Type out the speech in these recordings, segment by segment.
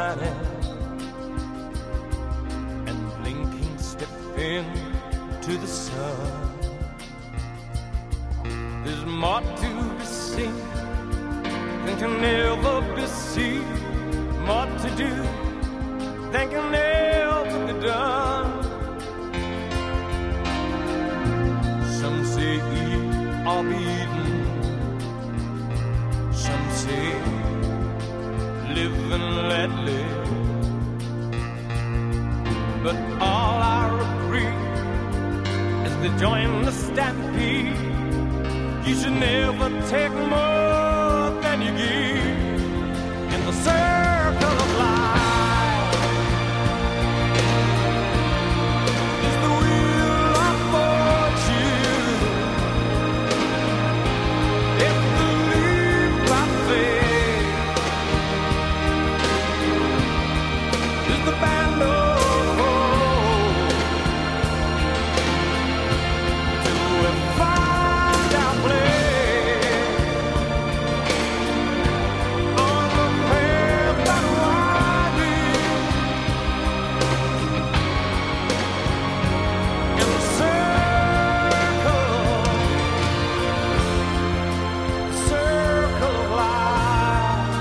shining and blinking step into the sun. There's more to be seen than can ever be seen, more to do than can ever be done. Some say eat or be eaten, some say live and let live. But all I agree is to join the stampede. You should never take more than you give in the circle of life. Is the wheel of fortune. If the leap I fail is the band of hope. Till we find our place on the path that winding in the circle of life.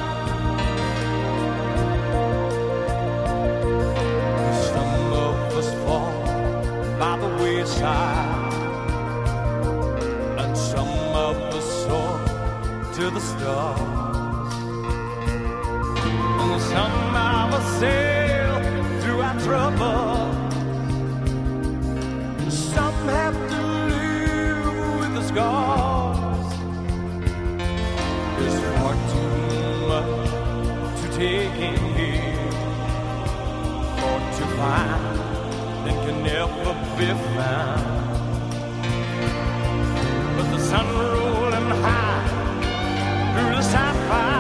Some of us fall by the wayside, and some of us soar to the stars, and some of us sail through our troubles. Some have to live with the scars. There's far too much to take in here, for to find that can never be found. But the sun rolling high through the sapphire